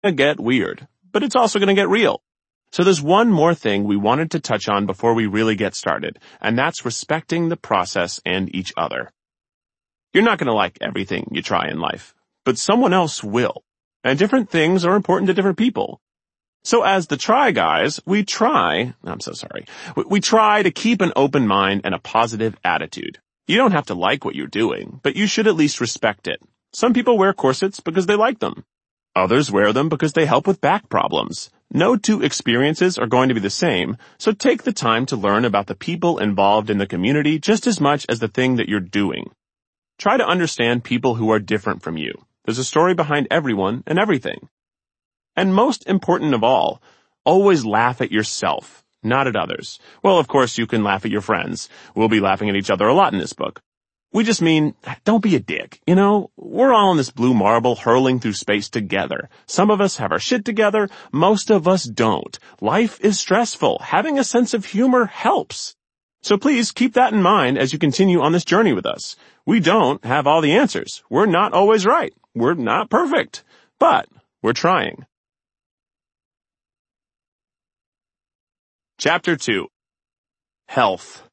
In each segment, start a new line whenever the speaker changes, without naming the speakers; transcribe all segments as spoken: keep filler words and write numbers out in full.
to get weird, but it's also going to get real. So there's one more thing we wanted to touch on before we really get started, and that's respecting the process and each other. You're not going to like everything you try in life, but someone else will. And different things are important to different people. So as the Try Guys, we try, I'm so sorry, we, we try to keep an open mind and a positive attitude. You don't have to like what you're doing, but you should at least respect it. Some people wear corsets because they like them. Others wear them because they help with back problems. No two experiences are going to be the same, so take the time to learn about the people involved in the community just as much as the thing that you're doing. Try to understand people who are different from you. There's a story behind everyone and everything. And most important of all, always laugh at yourself, not at others. Well, of course, you can laugh at your friends. We'll be laughing at each other a lot in this book. We just mean, don't be a dick. You know, we're all on this blue marble hurling through space together. Some of us have our shit together. Most of us don't. Life is stressful. Having a sense of humor helps. So please keep that in mind as you continue on this journey with us. We don't have all the answers. We're not always right. We're not perfect. But we're trying. Chapter two. Health.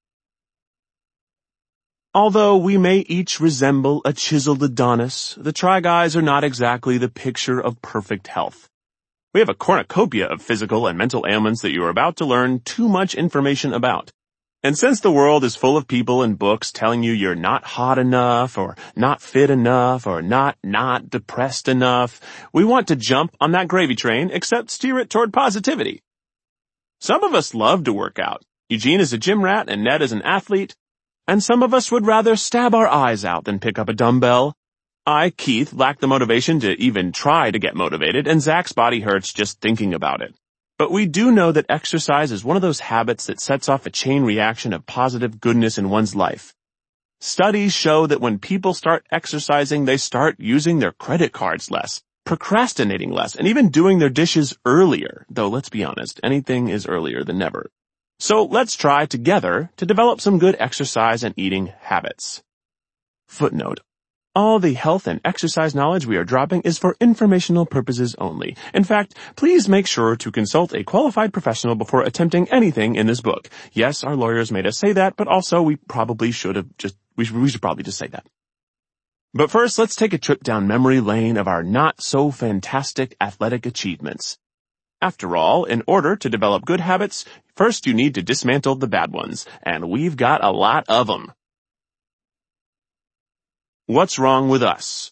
Although we may each resemble a chiseled Adonis, the Try Guys are not exactly the picture of perfect health. We have a cornucopia of physical and mental ailments that you are about to learn too much information about. And since the world is full of people and books telling you you're not hot enough, or not fit enough, or not not depressed enough, we want to jump on that gravy train, except steer it toward positivity. Some of us love to work out. Eugene is a gym rat and Ned is an athlete. And some of us would rather stab our eyes out than pick up a dumbbell. I, Keith, lack the motivation to even try to get motivated, and Zach's body hurts just thinking about it. But we do know that exercise is one of those habits that sets off a chain reaction of positive goodness in one's life. Studies show that when people start exercising, they start using their credit cards less, procrastinating less, and even doing their dishes earlier. Though let's be honest, anything is earlier than never. So let's try together to develop some good exercise and eating habits. Footnote. All the health and exercise knowledge we are dropping is for informational purposes only. In fact, please make sure to consult a qualified professional before attempting anything in this book. Yes, our lawyers made us say that, but also we probably should have just, we should, we should probably just say that. But first, let's take a trip down memory lane of our not-so-fantastic athletic achievements. After all, in order to develop good habits, first you need to dismantle the bad ones, and we've got a lot of them. What's wrong with us?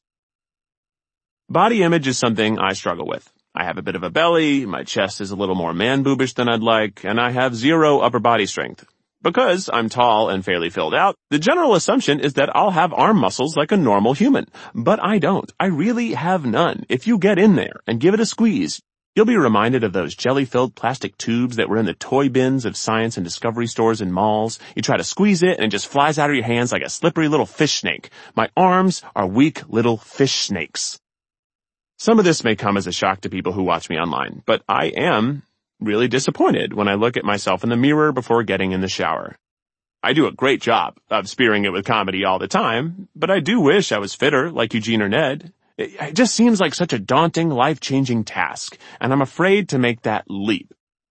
Body image is something I struggle with. I have a bit of a belly, my chest is a little more man-boobish than I'd like, and I have zero upper body strength. Because I'm tall and fairly filled out, the general assumption is that I'll have arm muscles like a normal human. But I don't. I really have none. If you get in there and give it a squeeze, you'll be reminded of those jelly-filled plastic tubes that were in the toy bins of science and discovery stores and malls. You try to squeeze it and it just flies out of your hands like a slippery little fish snake. My arms are weak little fish snakes. Some of this may come as a shock to people who watch me online, but I am really disappointed when I look at myself in the mirror before getting in the shower. I do a great job of spearing it with comedy all the time, but I do wish I was fitter like Eugene or Ned. It just seems like such a daunting, life-changing task, and I'm afraid to make that leap.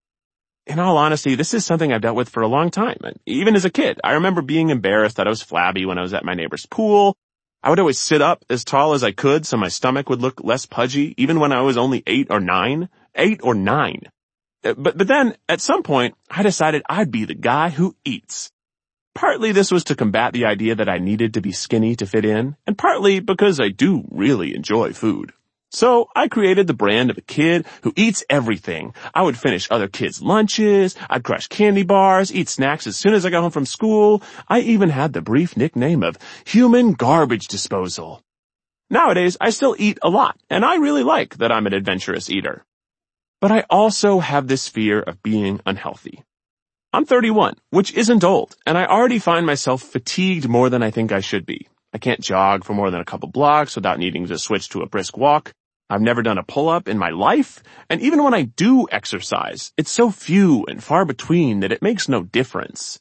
In all honesty, this is something I've dealt with for a long time. Even as a kid, I remember being embarrassed that I was flabby when I was at my neighbor's pool. I would always sit up as tall as I could so my stomach would look less pudgy, even when I was only eight or nine. Eight or nine. But, but then, at some point, I decided I'd be the guy who eats. Partly this was to combat the idea that I needed to be skinny to fit in, and partly because I do really enjoy food. So I created the brand of a kid who eats everything. I would finish other kids' lunches, I'd crush candy bars, eat snacks as soon as I got home from school. I even had the brief nickname of human garbage disposal. Nowadays, I still eat a lot, and I really like that I'm an adventurous eater. But I also have this fear of being unhealthy. I'm thirty-one, which isn't old, and I already find myself fatigued more than I think I should be. I can't jog for more than a couple blocks without needing to switch to a brisk walk. I've never done a pull-up in my life, and even when I do exercise, it's so few and far between that it makes no difference.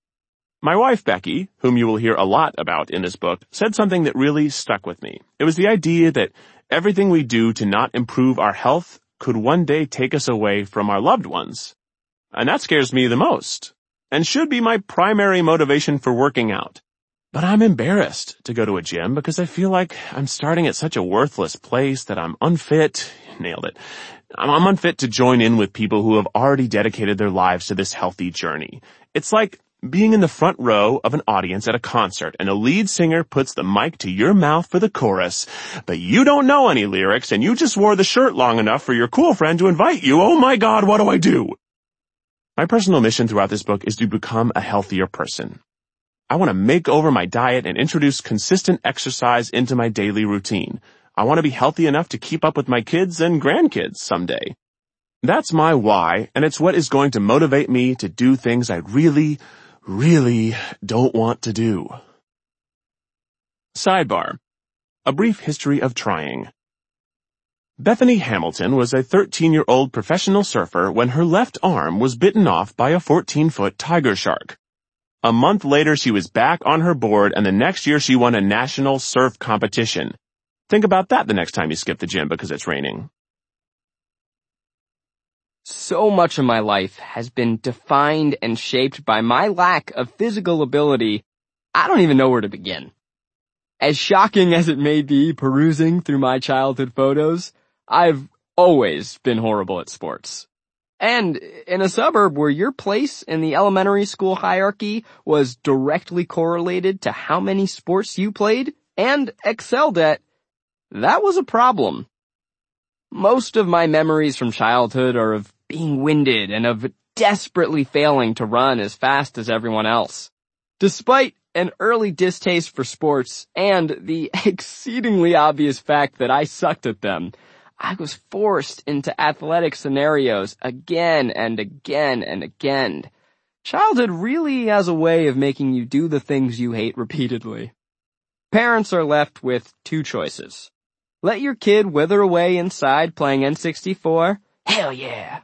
My wife, Becky, whom you will hear a lot about in this book, said something that really stuck with me. It was the idea that everything we do to not improve our health could one day take us away from our loved ones. And that scares me the most, and should be my primary motivation for working out. But I'm embarrassed to go to a gym because I feel like I'm starting at such a worthless place that I'm unfit. Nailed it. I'm unfit to join in with people who have already dedicated their lives to this healthy journey. It's like being in the front row of an audience at a concert and a lead singer puts the mic to your mouth for the chorus, but you don't know any lyrics and you just wore the shirt long enough for your cool friend to invite you. Oh my God, what do I do? My personal mission throughout this book is to become a healthier person. I want to make over my diet and introduce consistent exercise into my daily routine. I want to be healthy enough to keep up with my kids and grandkids someday. That's my why, and it's what is going to motivate me to do things I really, really don't want to do. Sidebar. A brief history of trying. Bethany Hamilton was a thirteen-year-old professional surfer when her left arm was bitten off by a fourteen-foot tiger shark. A month later, she was back on her board, and the next year she won a national surf competition. Think about that the next time you skip the gym because it's raining.
So much of my life has been defined and shaped by my lack of physical ability. I don't even know where to begin. As shocking as it may be perusing through my childhood photos, I've always been horrible at sports. And in a suburb where your place in the elementary school hierarchy was directly correlated to how many sports you played and excelled at, that was a problem. Most of my memories from childhood are of being winded and of desperately failing to run as fast as everyone else. Despite an early distaste for sports and the exceedingly obvious fact that I sucked at them, I was forced into athletic scenarios again and again and again. Childhood really has a way of making you do the things you hate repeatedly. Parents are left with two choices. Let your kid wither away inside playing N sixty-four? Hell yeah!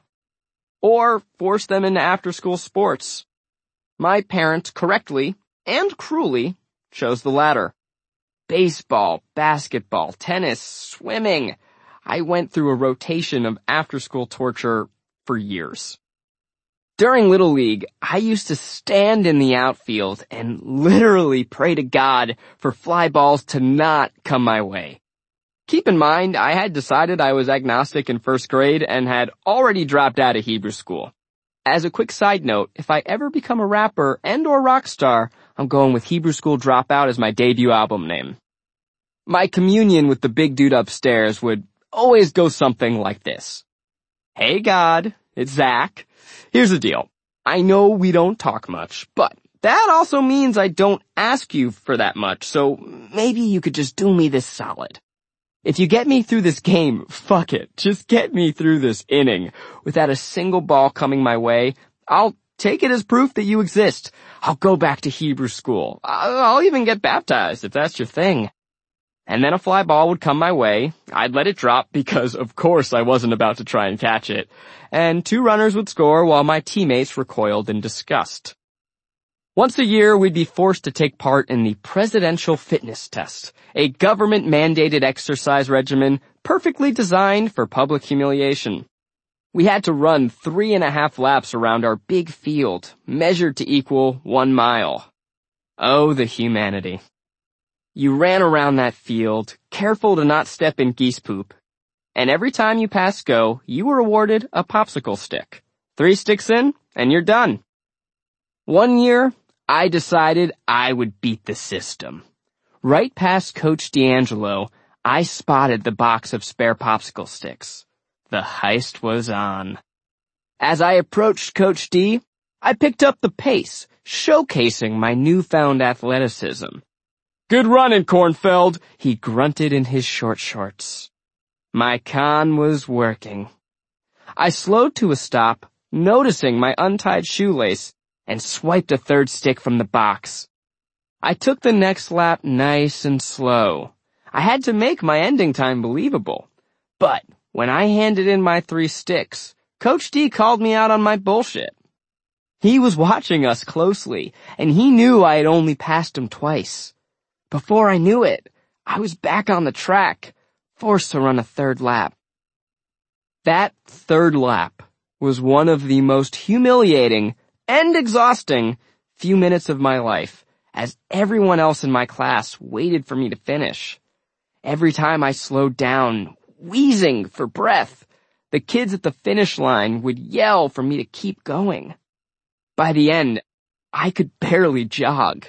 Or force them into after-school sports. My parents correctly and cruelly chose the latter. Baseball, basketball, tennis, swimming. I went through a rotation of after-school torture for years. During Little League, I used to stand in the outfield and literally pray to God for fly balls to not come my way. Keep in mind, I had decided I was agnostic in first grade and had already dropped out of Hebrew school. As a quick side note, if I ever become a rapper and or rock star, I'm going with Hebrew School Dropout as my debut album name. My communion with the big dude upstairs would always go something like this. Hey God, it's Zach. Here's the deal. I know we don't talk much, but that also means I don't ask you for that much, so maybe you could just do me this solid. If you get me through this game, fuck it. Just get me through this inning. Without a single ball coming my way, I'll take it as proof that you exist. I'll go back to Hebrew school. I'll even get baptized if that's your thing. And then a fly ball would come my way. I'd let it drop because, of course, I wasn't about to try and catch it. And two runners would score while my teammates recoiled in disgust. Once a year, we'd be forced to take part in the Presidential Fitness Test, a government-mandated exercise regimen perfectly designed for public humiliation. We had to run three and a half laps around our big field, measured to equal one mile. Oh, the humanity. You ran around that field, careful to not step in geese poop, and every time you passed go, you were awarded a popsicle stick. Three sticks in, and you're done. One year, I decided I would beat the system. Right past Coach D'Angelo, I spotted the box of spare popsicle sticks. The heist was on. As I approached Coach D, I picked up the pace, showcasing my newfound athleticism. Good running, Kornfeld, he grunted in his short shorts. My con was working. I slowed to a stop, noticing my untied shoelace, and swiped a third stick from the box. I took the next lap nice and slow. I had to make my ending time believable. But when I handed in my three sticks, Coach D called me out on my bullshit. He was watching us closely, and he knew I had only passed him twice. Before I knew it, I was back on the track, forced to run a third lap. That third lap was one of the most humiliating and exhausting few minutes of my life, as everyone else in my class waited for me to finish. Every time I slowed down, wheezing for breath, the kids at the finish line would yell for me to keep going. By the end, I could barely jog.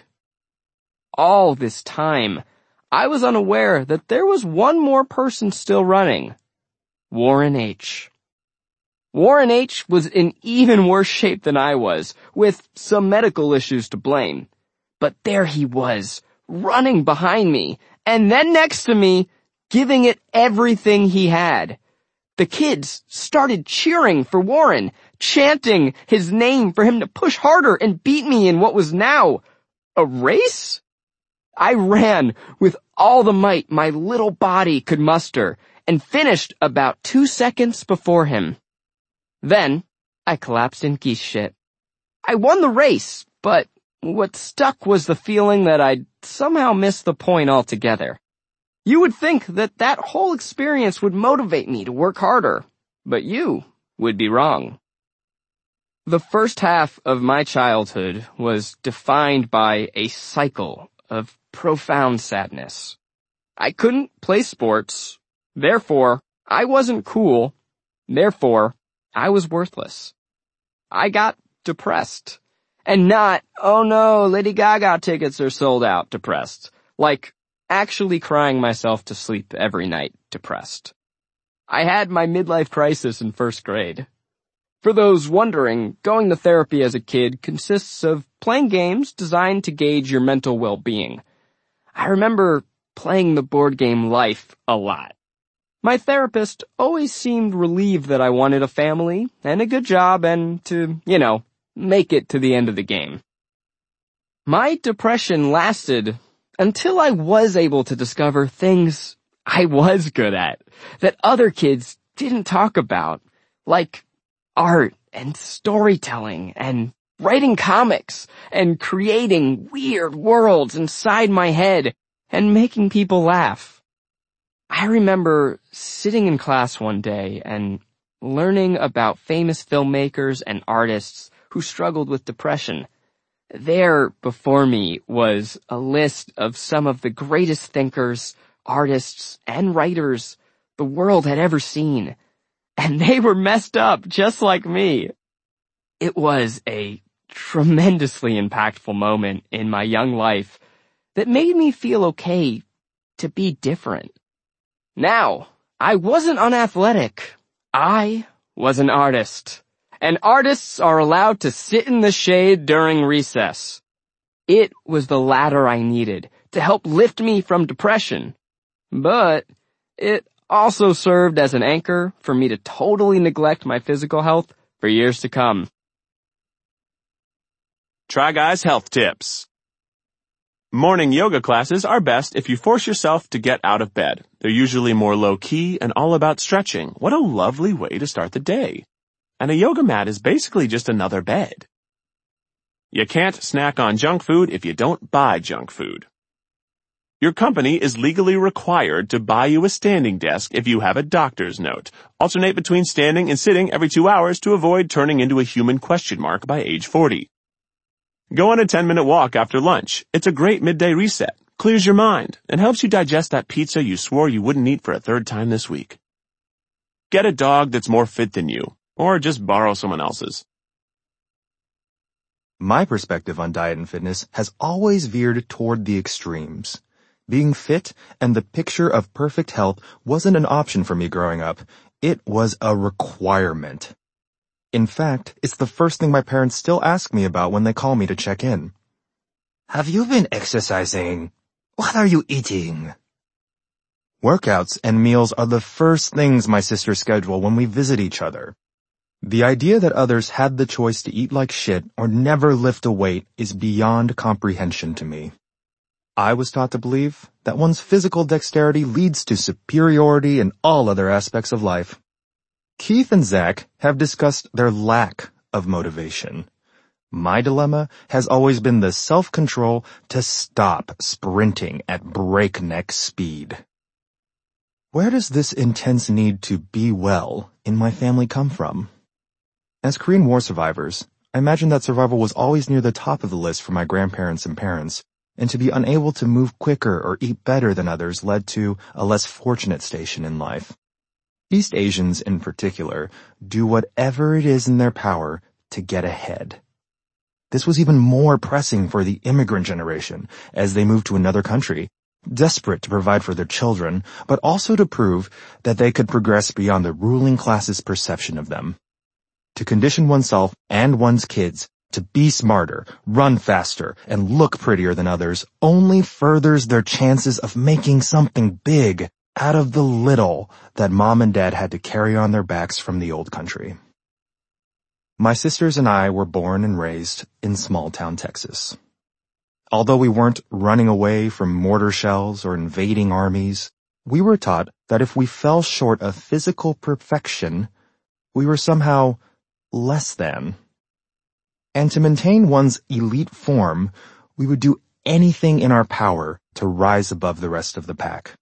All this time, I was unaware that there was one more person still running. Warren H. Warren H. was in even worse shape than I was, with some medical issues to blame. But there he was, running behind me, and then next to me, giving it everything he had. The kids started cheering for Warren, chanting his name for him to push harder and beat me in what was now a race? I ran with all the might my little body could muster and finished about two seconds before him. Then, I collapsed in geese shit. I won the race, but what stuck was the feeling that I'd somehow missed the point altogether. You would think that that whole experience would motivate me to work harder, but you would be wrong. The first half of my childhood was defined by a cycle of profound sadness. I couldn't play sports, therefore I wasn't cool, therefore I was worthless. I got depressed. And not, oh no, Lady Gaga tickets are sold out depressed. Like, actually crying myself to sleep every night depressed. I had my midlife crisis in first grade. For those wondering, going to therapy as a kid consists of playing games designed to gauge your mental well-being. I remember playing the board game Life a lot. My therapist always seemed relieved that I wanted a family and a good job and to, you know, make it to the end of the game. My depression lasted until I was able to discover things I was good at that other kids didn't talk about, like art and storytelling and writing comics and creating weird worlds inside my head and making people laugh. I remember sitting in class one day and learning about famous filmmakers and artists who struggled with depression. There before me was a list of some of the greatest thinkers, artists, and writers the world had ever seen. And they were messed up just like me. It was a tremendously impactful moment in my young life that made me feel okay to be different. Now, I wasn't unathletic. I was an artist. And artists are allowed to sit in the shade during recess. It was the ladder I needed to help lift me from depression. But it also served as an anchor for me to totally neglect my physical health for years to come.
Try Guys Health Tips. Morning yoga classes are best if you force yourself to get out of bed. They're usually more low-key and all about stretching. What a lovely way to start the day. And a yoga mat is basically just another bed. You can't snack on junk food if you don't buy junk food. Your company is legally required to buy you a standing desk if you have a doctor's note. Alternate between standing and sitting every two hours to avoid turning into a human question mark by age forty. Go on a ten-minute walk after lunch. It's a great midday reset, clears your mind, and helps you digest that pizza you swore you wouldn't eat for a third time this week. Get a dog that's more fit than you, or just borrow someone else's.
My perspective on diet and fitness has always veered toward the extremes. Being fit and the picture of perfect health wasn't an option for me growing up. It was a requirement. In fact, it's the first thing my parents still ask me about when they call me to check in. Have you been exercising? What are you eating? Workouts and meals are the first things my sisters schedule when we visit each other. The idea that others had the choice to eat like shit or never lift a weight is beyond comprehension to me. I was taught to believe that one's physical dexterity leads to superiority in all other aspects of life. Keith and Zach have discussed their lack of motivation. My dilemma has always been the self-control to stop sprinting at breakneck speed. Where does this intense need to be well in my family come from? As Korean War survivors, I imagine that survival was always near the top of the list for my grandparents and parents, and to be unable to move quicker or eat better than others led to a less fortunate station in life. East Asians in particular do whatever it is in their power to get ahead. This was even more pressing for the immigrant generation as they moved to another country, desperate to provide for their children, but also to prove that they could progress beyond the ruling class's perception of them. To condition oneself and one's kids to be smarter, run faster, and look prettier than others only furthers their chances of making something big out of the little that mom and dad had to carry on their backs from the old country. My sisters and I were born and raised in small-town Texas. Although we weren't running away from mortar shells or invading armies, we were taught that if we fell short of physical perfection, we were somehow less than. And to maintain one's elite form, we would do anything in our power to rise above the rest of the pack.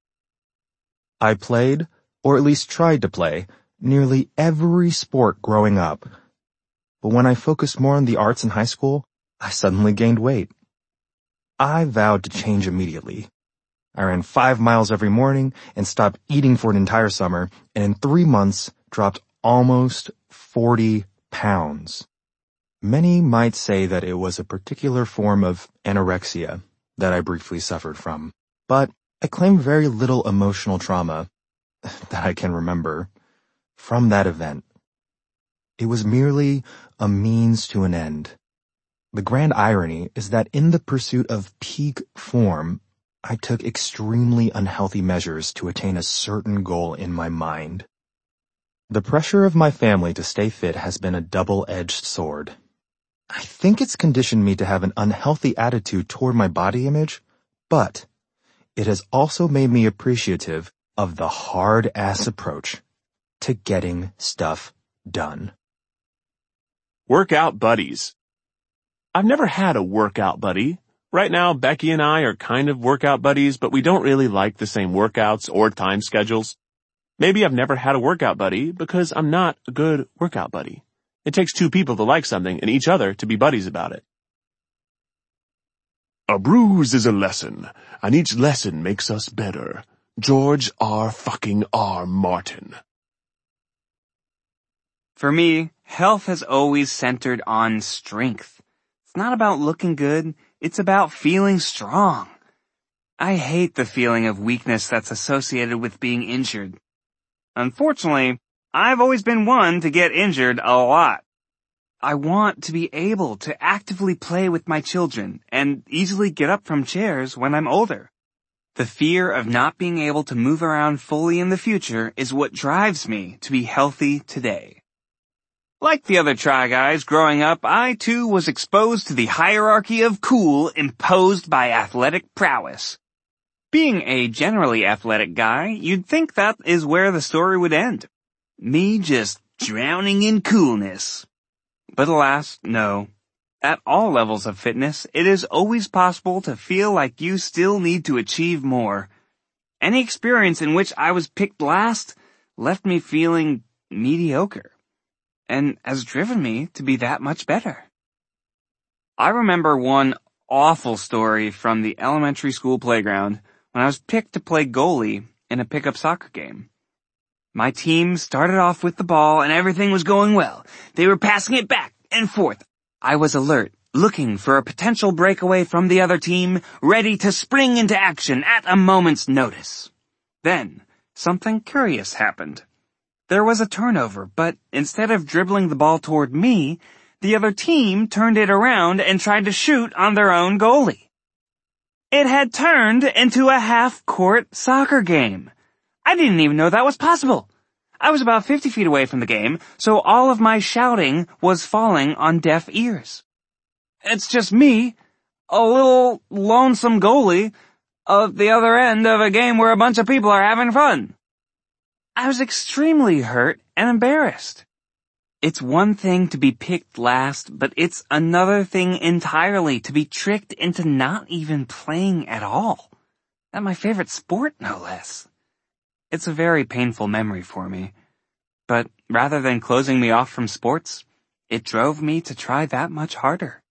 I played, or at least tried to play, nearly every sport growing up. But when I focused more on the arts in high school, I suddenly gained weight. I vowed to change immediately. I ran five miles every morning and stopped eating for an entire summer, and in three months dropped almost forty pounds. Many might say that it was a particular form of anorexia that I briefly suffered from, but I claim very little emotional trauma that I can remember from that event. It was merely a means to an end. The grand irony is that in the pursuit of peak form, I took extremely unhealthy measures to attain a certain goal in my mind. The pressure of my family to stay fit has been a double-edged sword. I think it's conditioned me to have an unhealthy attitude toward my body image, but it has also made me appreciative of the hard-ass approach to getting stuff done.
Workout buddies. I've never had a workout buddy. Right now, Becky and I are kind of workout buddies, but we don't really like the same workouts or time schedules. Maybe I've never had a workout buddy because I'm not a good workout buddy. It takes two people to like something and each other to be buddies about it. A bruise is a lesson, and each lesson makes us better. George R. fucking R. Martin.
For me, health has always centered on strength. It's not about looking good, it's about feeling strong. I hate the feeling of weakness that's associated with being injured. Unfortunately, I've always been one to get injured a lot. I want to be able to actively play with my children and easily get up from chairs when I'm older. The fear of not being able to move around fully in the future is what drives me to be healthy today. Like the other Try Guys growing up, I too was exposed to the hierarchy of cool imposed by athletic prowess. Being a generally athletic guy, you'd think that is where the story would end. Me just drowning in coolness. But alas, no. At all levels of fitness, it is always possible to feel like you still need to achieve more. Any experience in which I was picked last left me feeling mediocre, and has driven me to be that much better. I remember one awful story from the elementary school playground when I was picked to play goalie in a pickup soccer game. My team started off with the ball and everything was going well. They were passing it back and forth. I was alert, looking for a potential breakaway from the other team, ready to spring into action at a moment's notice. Then, something curious happened. There was a turnover, but instead of dribbling the ball toward me, the other team turned it around and tried to shoot on their own goalie. It had turned into a half-court soccer game. I didn't even know that was possible. I was about fifty feet away from the game, so all of my shouting was falling on deaf ears. It's just me, a little lonesome goalie, at the other end of a game where a bunch of people are having fun. I was extremely hurt and embarrassed. It's one thing to be picked last, but it's another thing entirely to be tricked into not even playing at all. At my favorite sport, no less. It's a very painful memory for me. But rather than closing me off from sports, it drove me to try that much harder.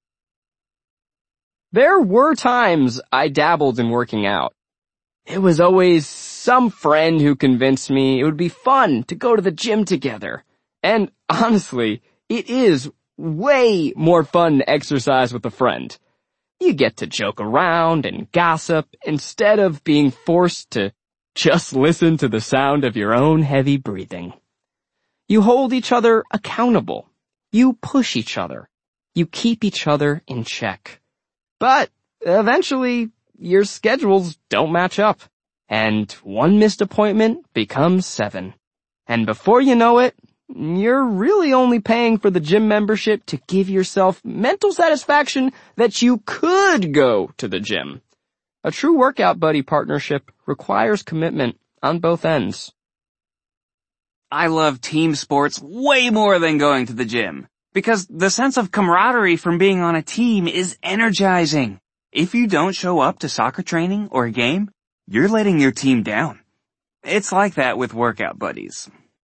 There were times I dabbled in working out. It was always some friend who convinced me it would be fun to go to the gym together. And honestly, it is way more fun to exercise with a friend. You get to joke around and gossip instead of being forced to just listen to the sound of your own heavy breathing. You hold each other accountable. You push each other. You keep each other in check. But eventually, your schedules don't match up, and one missed appointment becomes seven. And before you know it, you're really only paying for the gym membership to give yourself mental satisfaction that you could go to the gym. A true workout buddy partnership requires commitment on both ends.
I love team sports way more than going to the gym, because the sense of camaraderie from being on a team is energizing. If you don't show up to soccer training or a game, you're letting your team down. It's like that with workout buddies.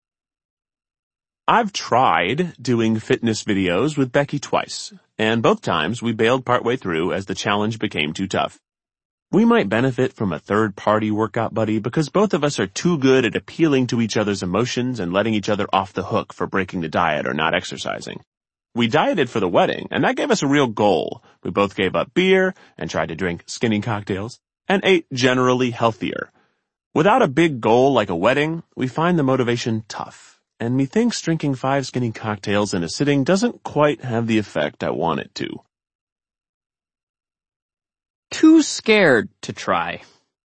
I've tried doing fitness videos with Becky twice, and both times we bailed partway through as the challenge became too tough. We might benefit from a third-party workout buddy because both of us are too good at appealing to each other's emotions and letting each other off the hook for breaking the diet or not exercising. We dieted for the wedding, and that gave us a real goal. We both gave up beer and tried to drink skinny cocktails and ate generally healthier. Without a big goal like a wedding, we find the motivation tough, and methinks drinking five skinny cocktails in a sitting doesn't quite have the effect I want it to.
Too scared to try.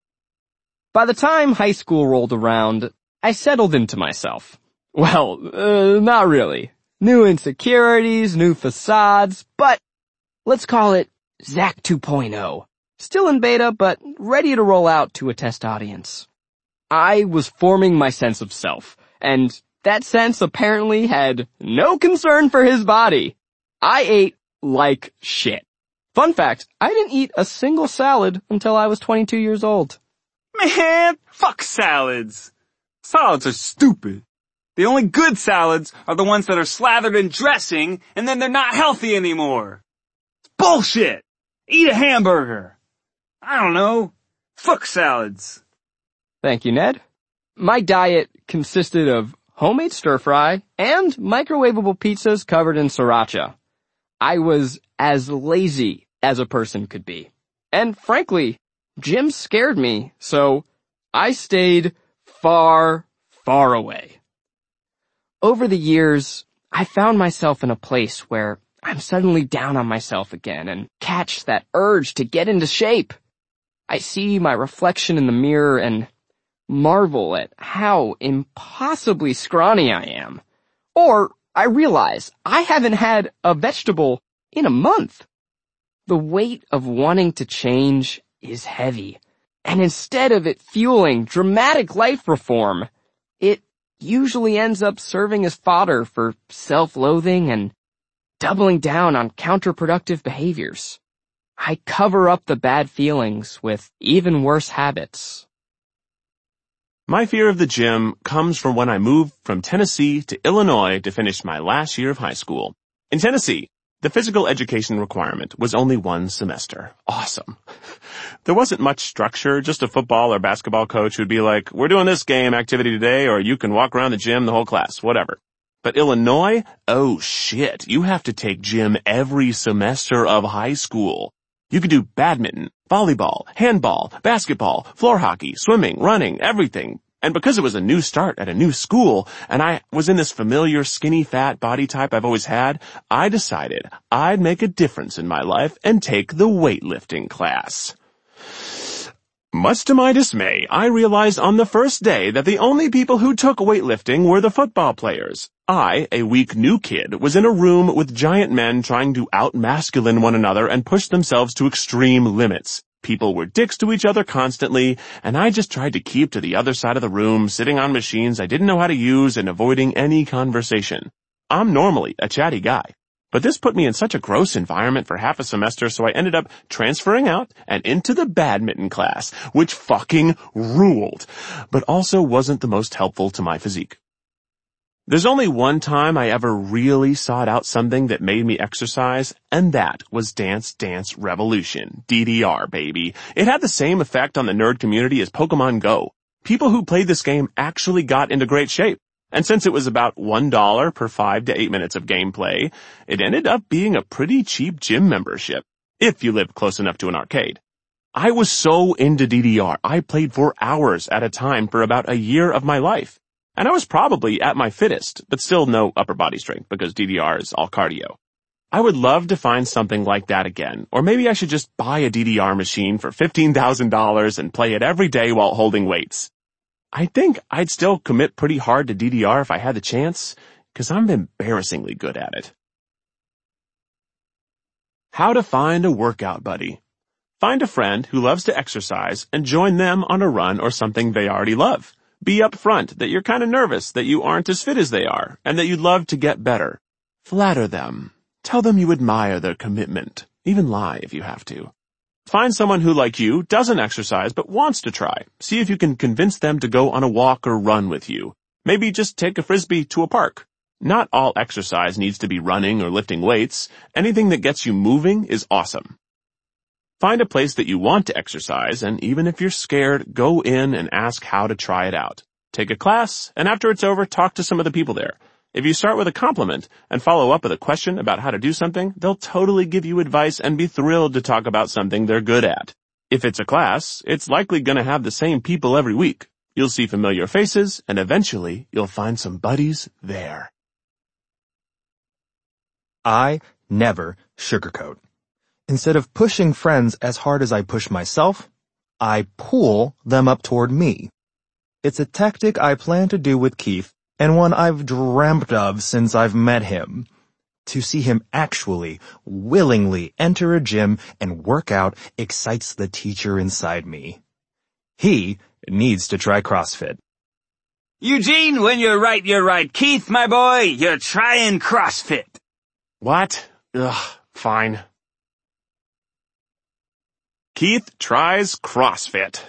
By the time high school rolled around, I settled into myself. Well, uh, not really. New insecurities, new facades, but let's call it Zach two point oh. Still in beta, but ready to roll out to a test audience. I was forming my sense of self, and that sense apparently had no concern for his body. I ate like shit. Fun fact, I didn't eat a single salad until I was twenty-two years old.
Man, fuck salads. Salads are stupid. The only good salads are the ones that are slathered in dressing and then they're not healthy anymore. It's bullshit. Eat a hamburger. I don't know. Fuck salads.
Thank you, Ned. My diet consisted of homemade stir-fry and microwavable pizzas covered in sriracha. I was as lazy as a person could be. And frankly, gym scared me, so I stayed far, far away. Over the years, I found myself in a place where I'm suddenly down on myself again and catch that urge to get into shape. I see my reflection in the mirror and marvel at how impossibly scrawny I am. Or I realize I haven't had a vegetable in a month. The weight of wanting to change is heavy, and instead of it fueling dramatic life reform, it usually ends up serving as fodder for self-loathing and doubling down on counterproductive behaviors. I cover up the bad feelings with even worse habits.
My fear of the gym comes from when I moved from Tennessee to Illinois to finish my last year of high school. In Tennessee, the physical education requirement was only one semester. Awesome. There wasn't much structure, just a football or basketball coach who'd be like, we're doing this game activity today, or you can walk around the gym the whole class, whatever. But Illinois? Oh shit, you have to take gym every semester of high school. You could do badminton, volleyball, handball, basketball, floor hockey, swimming, running, everything. And because it was a new start at a new school, and I was in this familiar skinny fat body type I've always had, I decided I'd make a difference in my life and take the weightlifting class. Much to my dismay, I realized on the first day that the only people who took weightlifting were the football players. I, a weak new kid, was in a room with giant men trying to out-masculine one another and push themselves to extreme limits. People were dicks to each other constantly, and I just tried to keep to the other side of the room, sitting on machines I didn't know how to use and avoiding any conversation. I'm normally a chatty guy. But this put me in such a gross environment for half a semester, so I ended up transferring out and into the badminton class, which fucking ruled, but also wasn't the most helpful to my physique. There's only one time I ever really sought out something that made me exercise, and that was Dance Dance Revolution, D D R, baby. It had the same effect on the nerd community as Pokemon Go. People who played this game actually got into great shape. And since it was about one dollar per five to eight minutes of gameplay, it ended up being a pretty cheap gym membership, if you lived close enough to an arcade. I was so into D D R, I played for hours at a time for about a year of my life. And I was probably at my fittest, but still no upper body strength because D D R is all cardio. I would love to find something like that again, or maybe I should just buy a D D R machine for fifteen thousand dollars and play it every day while holding weights. I think I'd still commit pretty hard to D D R if I had the chance, because I'm embarrassingly good at it. How to find a workout buddy. Find a friend who loves to exercise and join them on a run or something they already love. Be upfront that you're kind of nervous that you aren't as fit as they are, and that you'd love to get better. Flatter them. Tell them you admire their commitment. Even lie if you have to. Find someone who, like you, doesn't exercise but wants to try. See if you can convince them to go on a walk or run with you. Maybe just take a frisbee to a park. Not all exercise needs to be running or lifting weights. Anything that gets you moving is awesome. Find a place that you want to exercise, and even if you're scared, go in and ask how to try it out. Take a class, and after it's over, talk to some of the people there. If you start with a compliment and follow up with a question about how to do something, they'll totally give you advice and be thrilled to talk about something they're good at. If it's a class, it's likely going to have the same people every week. You'll see familiar faces, and eventually you'll find some buddies there.
I never sugarcoat. Instead of pushing friends as hard as I push myself, I pull them up toward me. It's a tactic I plan to do with Keith, and one I've dreamt of since I've met him. To see him actually, willingly enter a gym and work out excites the teacher inside me. He needs to try CrossFit.
Eugene, when you're right, you're right. Keith, my boy, you're trying CrossFit.
What? Ugh, fine. Keith tries CrossFit.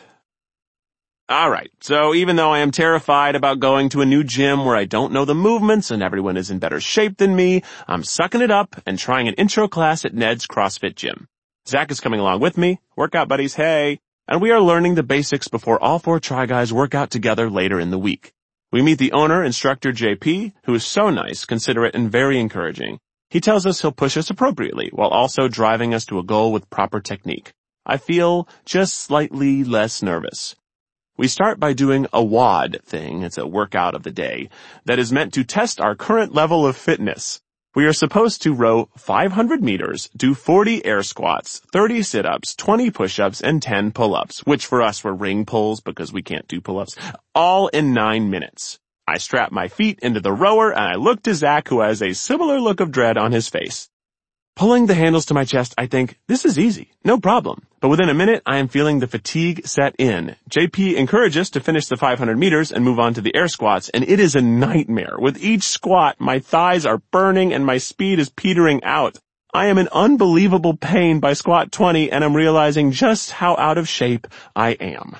Alright, so even though I am terrified about going to a new gym where I don't know the movements and everyone is in better shape than me, I'm sucking it up and trying an intro class at Ned's CrossFit gym. Zach is coming along with me, workout buddies, hey, and we are learning the basics before all four Try Guys work out together later in the week. We meet the owner, instructor J P, who is so nice, considerate, and very encouraging. He tells us he'll push us appropriately while also driving us to a goal with proper technique. I feel just slightly less nervous. We start by doing a W O D thing, it's a workout of the day, that is meant to test our current level of fitness. We are supposed to row five hundred meters, do forty air squats, thirty sit-ups, twenty push-ups, and ten pull-ups, which for us were ring pulls because we can't do pull-ups, all in nine minutes. I strap my feet into the rower and I look to Zach, who has a similar look of dread on his face. Pulling the handles to my chest, I think, this is easy, no problem. But within a minute, I am feeling the fatigue set in. J P encourages to finish the five hundred meters and move on to the air squats, and it is a nightmare. With each squat, my thighs are burning and my speed is petering out. I am in unbelievable pain by squat twenty, and I'm realizing just how out of shape I am.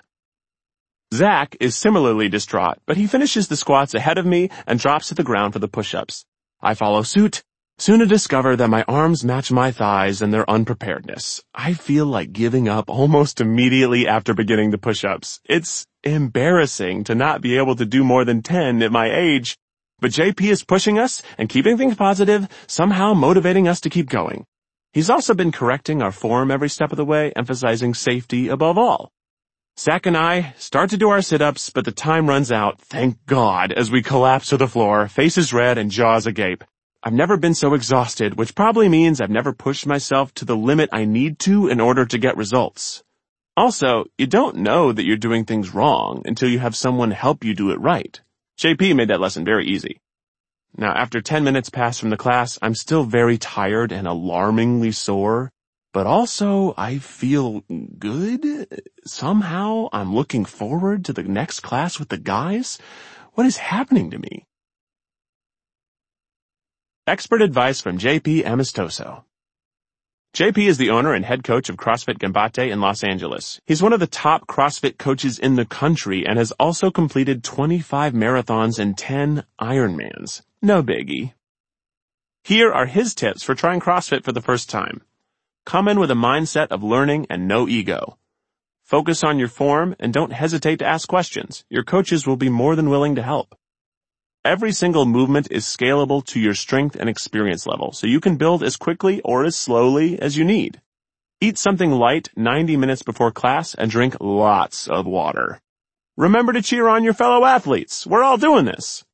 Zach is similarly distraught, but he finishes the squats ahead of me and drops to the ground for the push-ups. I follow suit. Soon to discover that my arms match my thighs and their unpreparedness. I feel like giving up almost immediately after beginning the push-ups. It's embarrassing to not be able to do more than ten at my age. But J P is pushing us and keeping things positive, somehow motivating us to keep going. He's also been correcting our form every step of the way, emphasizing safety above all. Zach and I start to do our sit-ups, but the time runs out, thank God, as we collapse to the floor, faces red and jaws agape. I've never been so exhausted, which probably means I've never pushed myself to the limit I need to in order to get results. Also, you don't know that you're doing things wrong until you have someone help you do it right. J P made that lesson very easy. Now, after ten minutes pass from the class, I'm still very tired and alarmingly sore, but also I feel good. Somehow I'm looking forward to the next class with the guys. What is happening to me? Expert advice from J P Amistoso. J P is the owner and head coach of CrossFit Gambate in Los Angeles. He's one of the top CrossFit coaches in the country and has also completed twenty-five marathons and ten Ironmans. No biggie. Here are his tips for trying CrossFit for the first time. Come in with a mindset of learning and no ego. Focus on your form and don't hesitate to ask questions. Your coaches will be more than willing to help. Every single movement is scalable to your strength and experience level, so you can build as quickly or as slowly as you need. Eat something light ninety minutes before class and drink lots of water. Remember to cheer on your fellow athletes. We're all doing this.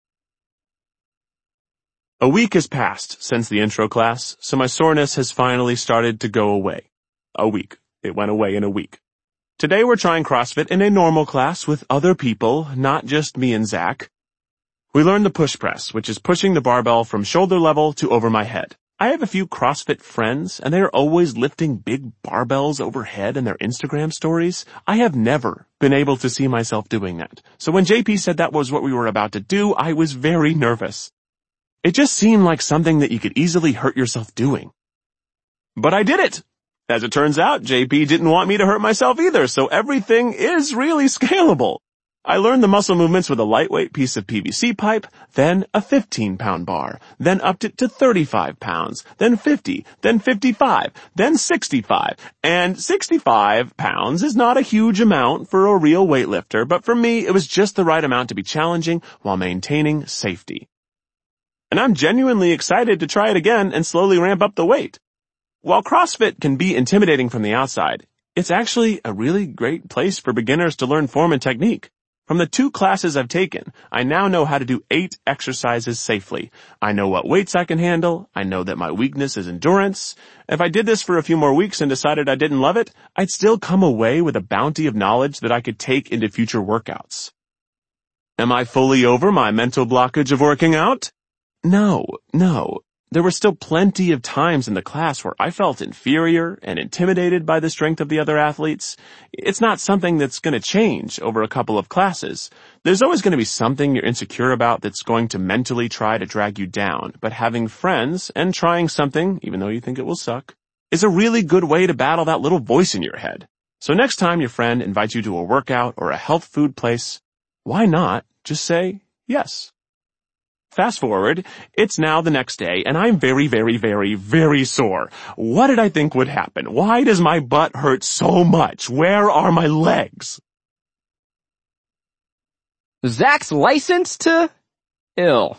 A week has passed since the intro class, so my soreness has finally started to go away. A week. It went away in a week. Today we're trying CrossFit in a normal class with other people, not just me and Zach. We learned the push press, which is pushing the barbell from shoulder level to over my head. I have a few CrossFit friends, and they are always lifting big barbells overhead in their Instagram stories. I have never been able to see myself doing that. So when J P said that was what we were about to do, I was very nervous. It just seemed like something that you could easily hurt yourself doing. But I did it! As it turns out, J P didn't want me to hurt myself either, so everything is really scalable. I learned the muscle movements with a lightweight piece of P V C pipe, then a fifteen pound bar, then upped it to thirty-five pounds, then fifty, then fifty-five, then sixty-five. And sixty-five pounds is not a huge amount for a real weightlifter, but for me, it was just the right amount to be challenging while maintaining safety. And I'm genuinely excited to try it again and slowly ramp up the weight. While CrossFit can be intimidating from the outside, it's actually a really great place for beginners to learn form and technique. From the two classes I've taken, I now know how to do eight exercises safely. I know what weights I can handle. I know that my weakness is endurance. If I did this for a few more weeks and decided I didn't love it, I'd still come away with a bounty of knowledge that I could take into future workouts. Am I fully over my mental blockage of working out? No, no. There were still plenty of times in the class where I felt inferior and intimidated by the strength of the other athletes. It's not something that's going to change over a couple of classes. There's always going to be something you're insecure about that's going to mentally try to drag you down. But having friends and trying something, even though you think it will suck, is a really good way to battle that little voice in your head. So next time your friend invites you to a workout or a health food place, why not just say yes? Fast forward, it's now the next day, and I'm very, very, very, very sore. What did I think would happen? Why does my butt hurt so much? Where are my legs?
Zach's license to ill.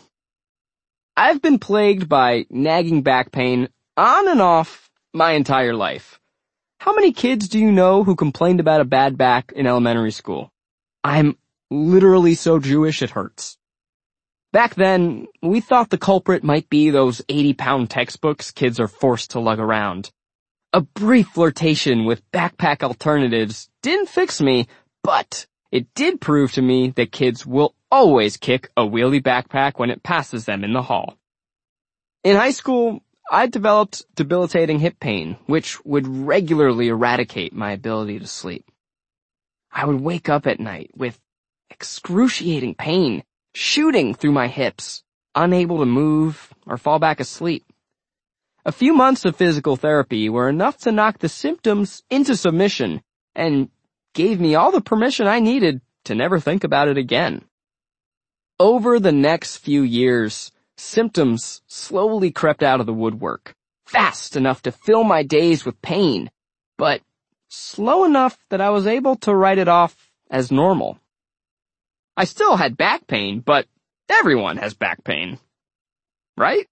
I've been plagued by nagging back pain on and off my entire life. How many kids do you know who complained about a bad back in elementary school? I'm literally so Jewish it hurts. Back then, we thought the culprit might be those eighty pound textbooks kids are forced to lug around. A brief flirtation with backpack alternatives didn't fix me, but it did prove to me that kids will always kick a wheelie backpack when it passes them in the hall. In high school, I developed debilitating hip pain, which would regularly eradicate my ability to sleep. I would wake up at night with excruciating pain shooting through my hips, unable to move or fall back asleep. A few months of physical therapy were enough to knock the symptoms into submission and gave me all the permission I needed to never think about it again. Over the next few years, symptoms slowly crept out of the woodwork, fast enough to fill my days with pain, but slow enough that I was able to write it off as normal. I still had back pain, but everyone has back pain. Right?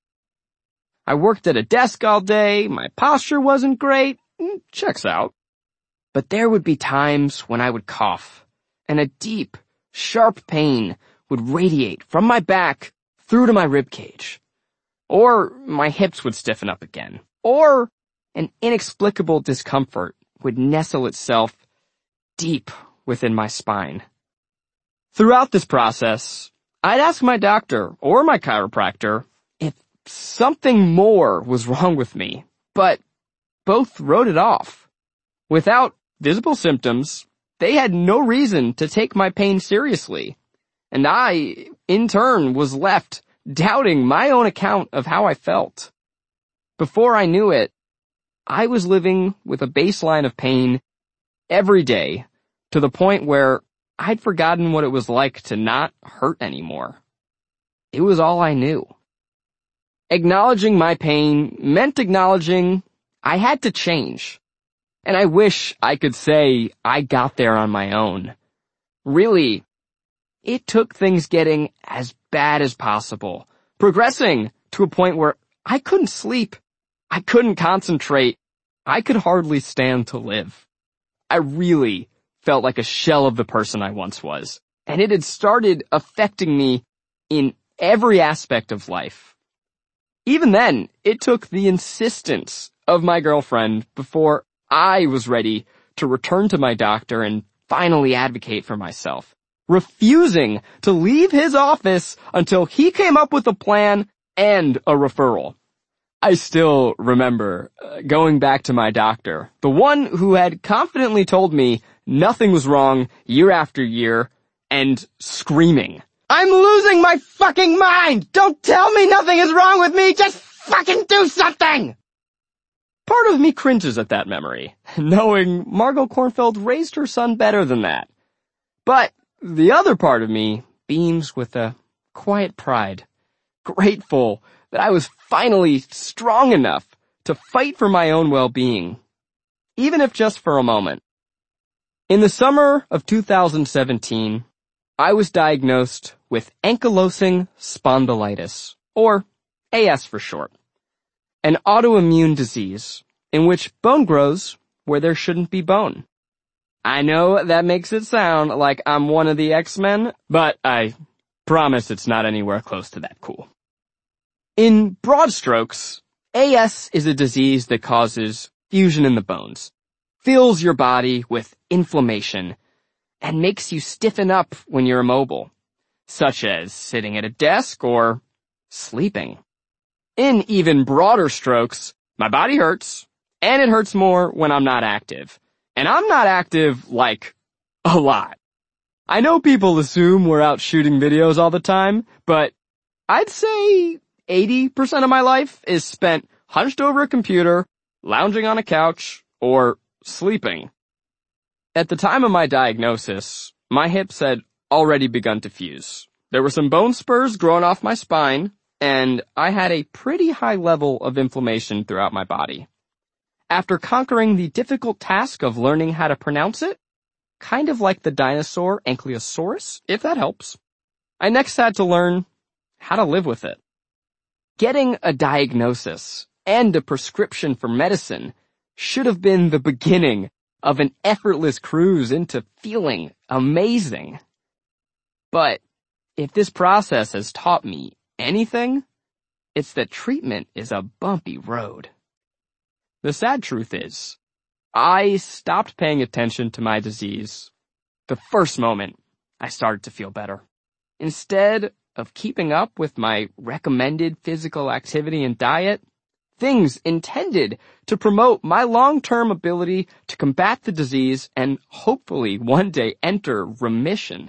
I worked at a desk all day, my posture wasn't great, checks out. But there would be times when I would cough, and a deep, sharp pain would radiate from my back through to my ribcage. Or my hips would stiffen up again. Or an inexplicable discomfort would nestle itself deep within my spine. Throughout this process, I'd ask my doctor or my chiropractor if something more was wrong with me, but both wrote it off. Without visible symptoms, they had no reason to take my pain seriously, and I, in turn, was left doubting my own account of how I felt. Before I knew it, I was living with a baseline of pain every day to the point where I'd forgotten what it was like to not hurt anymore. It was all I knew. Acknowledging my pain meant acknowledging I had to change. And I wish I could say I got there on my own. Really, it took things getting as bad as possible, progressing to a point where I couldn't sleep, I couldn't concentrate, I could hardly stand to live. I really felt like a shell of the person I once was, and it had started affecting me in every aspect of life. Even then, it took the insistence of my girlfriend before I was ready to return to my doctor and finally advocate for myself, refusing to leave his office until he came up with a plan and a referral. I still remember uh, going back to my doctor, the one who had confidently told me nothing was wrong year after year, and screaming, "I'm losing my fucking mind! Don't tell me nothing is wrong with me! Just fucking do something!" Part of me cringes at that memory, knowing Margot Kornfeld raised her son better than that. But the other part of me beams with a quiet pride, grateful that I was finally strong enough to fight for my own well-being, even if just for a moment. In the summer of two thousand seventeen, I was diagnosed with ankylosing spondylitis, or A S for short, an autoimmune disease in which bone grows where there shouldn't be bone. I know that makes it sound like I'm one of the X-Men, but I promise it's not anywhere close to that cool. In broad strokes, A S is a disease that causes fusion in the bones, fills your body with inflammation, and makes you stiffen up when you're immobile, such as sitting at a desk or sleeping. In even broader strokes, my body hurts, and it hurts more when I'm not active. And I'm not active, like, a lot. I know people assume we're out shooting videos all the time, but I'd say eighty percent of my life is spent hunched over a computer, lounging on a couch, or sleeping. At the time of my diagnosis, my hips had already begun to fuse. There were some bone spurs growing off my spine, and I had a pretty high level of inflammation throughout my body. After conquering the difficult task of learning how to pronounce it, kind of like the dinosaur Ankylosaurus, if that helps, I next had to learn how to live with it. Getting a diagnosis and a prescription for medicine should have been the beginning of an effortless cruise into feeling amazing. But if this process has taught me anything, it's that treatment is a bumpy road. The sad truth is, I stopped paying attention to my disease the first moment I started to feel better. Instead of keeping up with my recommended physical activity and diet, things intended to promote my long-term ability to combat the disease and hopefully one day enter remission,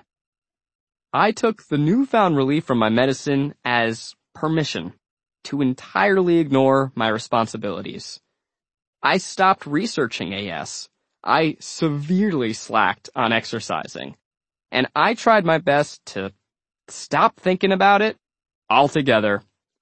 I took the newfound relief from my medicine as permission to entirely ignore my responsibilities. I stopped researching A S. I severely slacked on exercising. And I tried my best to stop thinking about it altogether.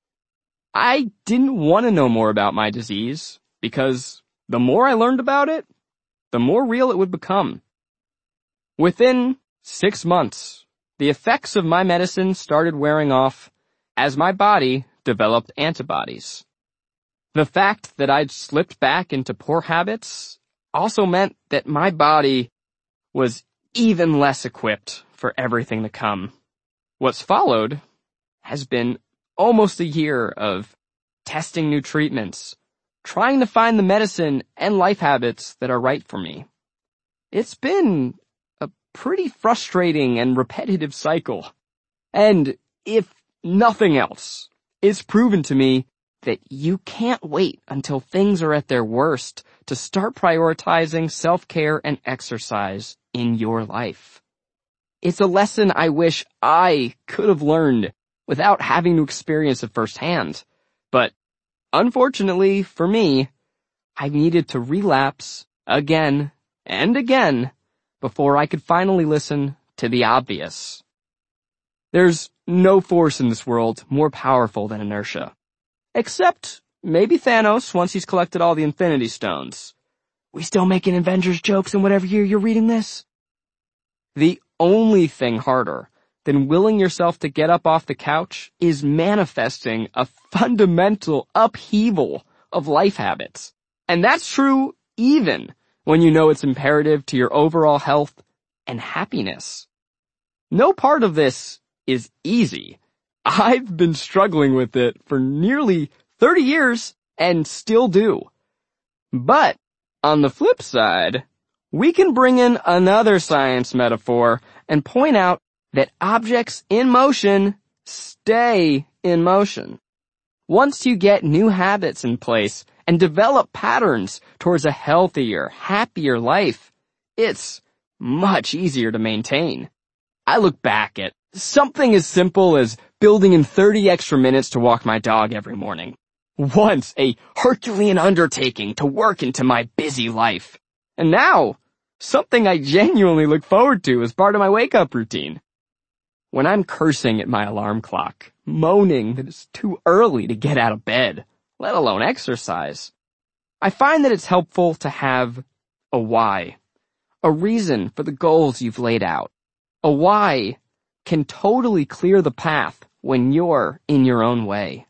I didn't want to know more about my disease because the more I learned about it, the more real it would become. Within six months, the effects of my medicine started wearing off as my body developed antibodies. The fact that I'd slipped back into poor habits also meant that my body was even less equipped for everything to come. What's followed has been almost a year of testing new treatments, trying to find the medicine and life habits that are right for me. It's been a pretty frustrating and repetitive cycle. And if nothing else, it's proven to me that you can't wait until things are at their worst to start prioritizing self-care and exercise in your life. It's a lesson I wish I could have learned without having to experience it firsthand. But unfortunately for me, I needed to relapse again and again before I could finally listen to the obvious. There's no force in this world more powerful than inertia. Except maybe Thanos once he's collected all the Infinity Stones. We still making Avengers jokes in whatever year you're reading this? The only thing harder than willing yourself to get up off the couch is manifesting a fundamental upheaval of life habits. And that's true even when you know it's imperative to your overall health and happiness. No part of this is easy. I've been struggling with it for nearly thirty years and still do. But on the flip side, we can bring in another science metaphor and point out that objects in motion stay in motion. Once you get new habits in place and develop patterns towards a healthier, happier life, it's much easier to maintain. I look back at something as simple as building in thirty extra minutes to walk my dog every morning. Once a Herculean undertaking to work into my busy life. And now, something I genuinely look forward to as part of my wake-up routine. When I'm cursing at my alarm clock, moaning that it's too early to get out of bed, let alone exercise, I find that it's helpful to have a why, a reason for the goals you've laid out. A why can totally clear the path when you're in your own way.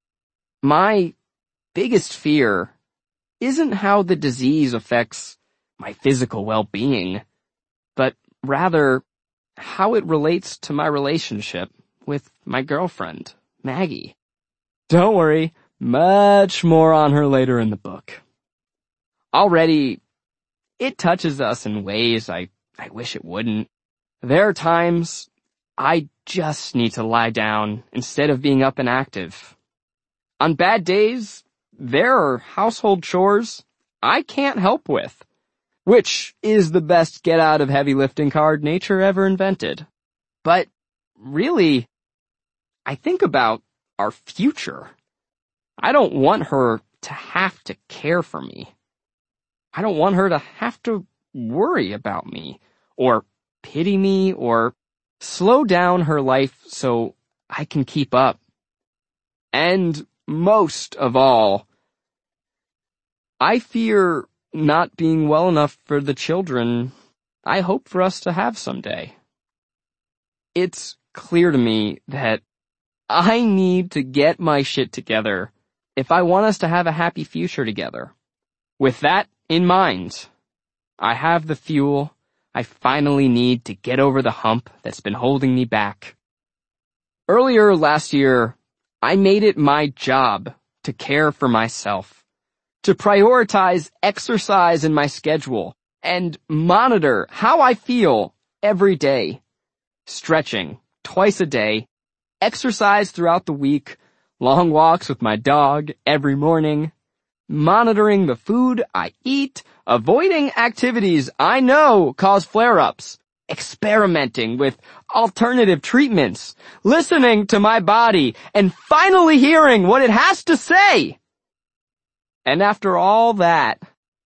My biggest fear isn't how the disease affects my physical well-being, but rather how it relates to my relationship with my girlfriend, Maggie. Don't worry, much more on her later in the book. Already, it touches us in ways I, I wish it wouldn't. There are times I just need to lie down instead of being up and active. On bad days, there are household chores I can't help with, which is the best get-out-of-heavy lifting card nature ever invented. But really, I think about our future. I don't want her to have to care for me. I don't want her to have to worry about me, or pity me, or slow down her life so I can keep up. And most of all, I fear not being well enough for the children I hope for us to have someday. It's clear to me that I need to get my shit together if I want us to have a happy future together. With that in mind, I have the fuel I finally need to get over the hump that's been holding me back. Earlier last year, I made it my job to care for myself, to prioritize exercise in my schedule, and monitor how I feel every day. Stretching twice a day, exercise throughout the week, long walks with my dog every morning, monitoring the food I eat, avoiding activities I know cause flare-ups, experimenting with alternative treatments, listening to my body, and finally hearing what it has to say. And after all that,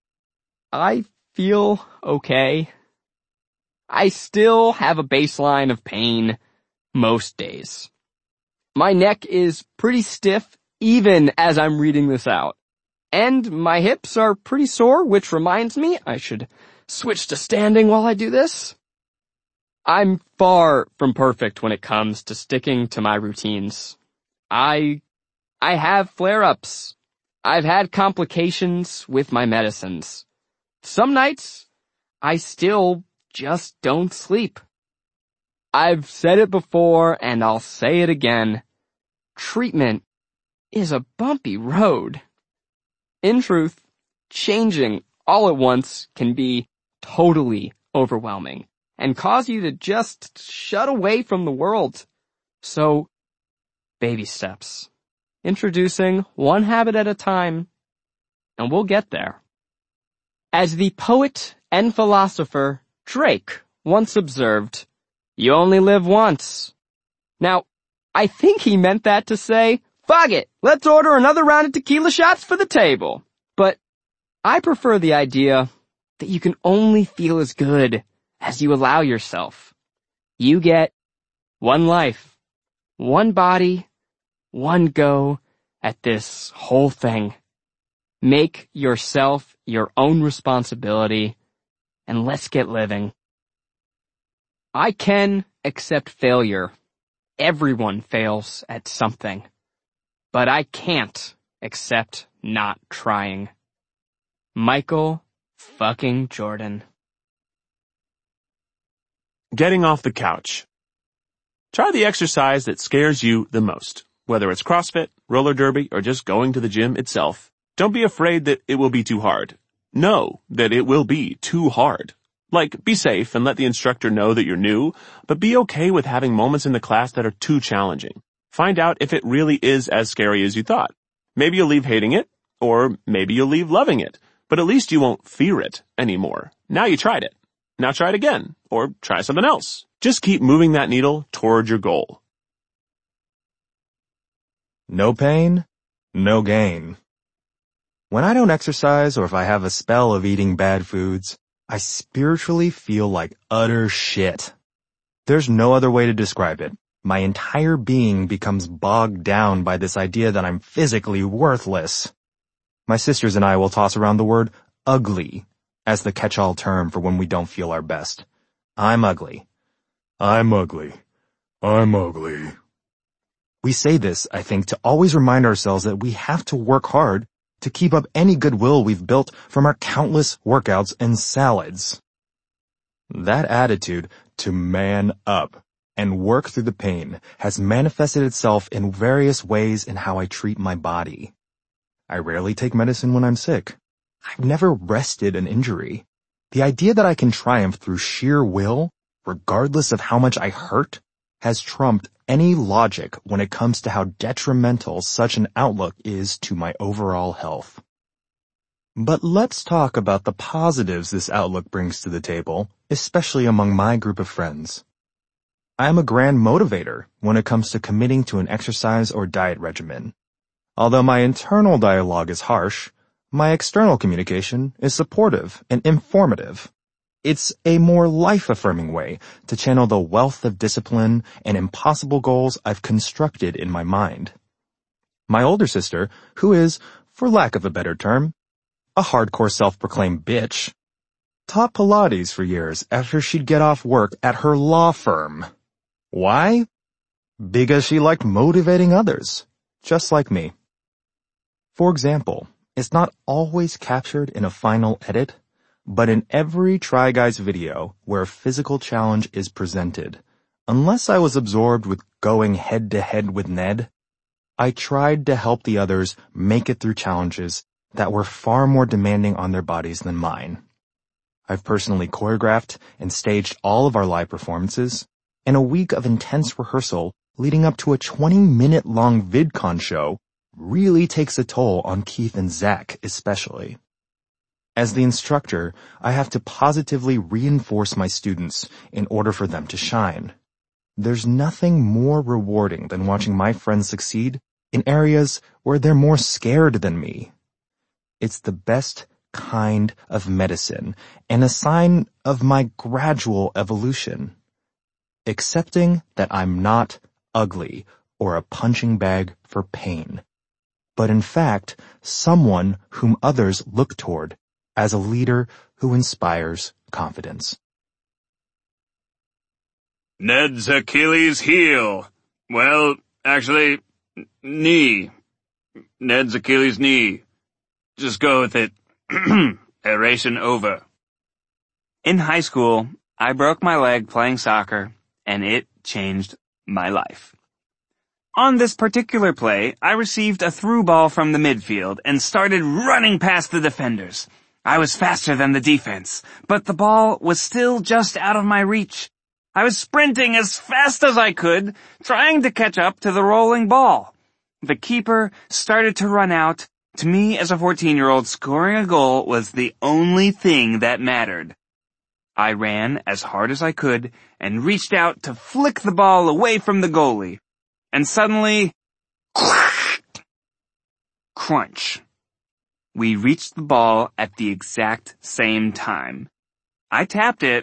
I feel okay. I still have a baseline of pain most days. My neck is pretty stiff even as I'm reading this out. And my hips are pretty sore, which reminds me I should switch to standing while I do this. I'm far from perfect when it comes to sticking to my routines. I, I have flare-ups. I've had complications with my medicines. Some nights, I still just don't sleep. I've said it before and I'll say it again. Treatment is a bumpy road. In truth, changing all at once can be totally overwhelming and cause you to just shut away from the world. So, baby steps. Introducing one habit at a time, and we'll get there. As the poet and philosopher Drake once observed, you only live once. Now, I think he meant that to say, fuck it, let's order another round of tequila shots for the table. But I prefer the idea that you can only feel as good as you allow yourself. You get one life, one body, one go at this whole thing. Make yourself your own responsibility, and let's get living. I can accept failure. Everyone fails at something. But I can't accept not trying. Michael fucking Jordan.
Getting off the couch. Try the exercise that scares you the most. Whether it's CrossFit, roller derby, or just going to the gym itself. Don't be afraid that it will be too hard. Know that it will be too hard. Like, be safe and let the instructor know that you're new, but be okay with having moments in the class that are too challenging. Find out if it really is as scary as you thought. Maybe you'll leave hating it, or maybe you'll leave loving it, but at least you won't fear it anymore. Now you tried it. Now try it again, or try something else. Just keep moving that needle toward your goal.
No pain, no gain. When I don't exercise or if I have a spell of eating bad foods, I spiritually feel like utter shit. There's no other way to describe it. My entire being becomes bogged down by this idea that I'm physically worthless. My sisters and I will toss around the word ugly as the catch-all term for when we don't feel our best. I'm ugly. I'm ugly. I'm ugly. We say this, I think, to always remind ourselves that we have to work hard to keep up any goodwill we've built from our countless workouts and salads. That attitude to man up and work through the pain has manifested itself in various ways in how I treat my body. I rarely take medicine when I'm sick. I've never rested an injury. The idea that I can triumph through sheer will, regardless of how much I hurt, has trumped any logic when it comes to how detrimental such an outlook is to my overall health. But let's talk about the positives this outlook brings to the table, especially among my group of friends. I am a grand motivator when it comes to committing to an exercise or diet regimen. Although my internal dialogue is harsh, my external communication is supportive and informative. It's a more life-affirming way to channel the wealth of discipline and impossible goals I've constructed in my mind. My older sister, who is, for lack of a better term, a hardcore self-proclaimed bitch, taught Pilates for years after she'd get off work at her law firm. Why? Because she liked motivating others, just like me. For example, it's not always captured in a final edit, but in every Try Guys video where a physical challenge is presented, unless I was absorbed with going head-to-head with Ned, I tried to help the others make it through challenges that were far more demanding on their bodies than mine. I've personally choreographed and staged all of our live performances, and a week of intense rehearsal leading up to a twenty-minute long VidCon show really takes a toll on Keith and Zach especially. As the instructor, I have to positively reinforce my students in order for them to shine. There's nothing more rewarding than watching my friends succeed in areas where they're more scared than me. It's the best kind of medicine and a sign of my gradual evolution. Accepting that I'm not ugly or a punching bag for pain, but in fact, someone whom others look toward as a leader who inspires confidence.
Ned's Achilles heel. Well, actually, knee. Ned's Achilles knee. Just go with it. Aeration over. In high school, I broke my leg playing soccer, and it changed my life. On this particular play, I received a through ball from the midfield and started running past the defenders. I was faster than the defense, but the ball was still just out of my reach. I was sprinting as fast as I could, trying to catch up to the rolling ball. The keeper started to run out. To me, as a fourteen-year-old, scoring a goal was the only thing that mattered. I ran as hard as I could and reached out to flick the ball away from the goalie. and suddenly, crunch. We reached the ball at the exact same time. I tapped it,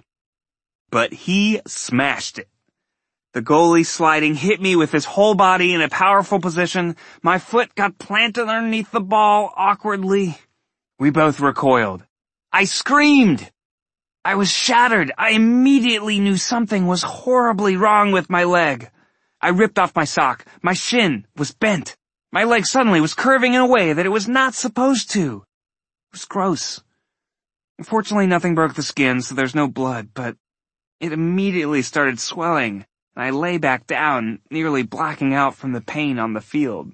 but he smashed it. The goalie sliding hit me with his whole body in a powerful position. My foot got planted underneath the ball awkwardly. We both recoiled. I screamed. I was shattered. I immediately knew something was horribly wrong with my leg. I ripped off my sock. My shin was bent. My leg suddenly was curving in a way that it was not supposed to. It was gross. Fortunately, nothing broke the skin, so there's no blood, but it immediately started swelling, and I lay back down, nearly blacking out from the pain on the field.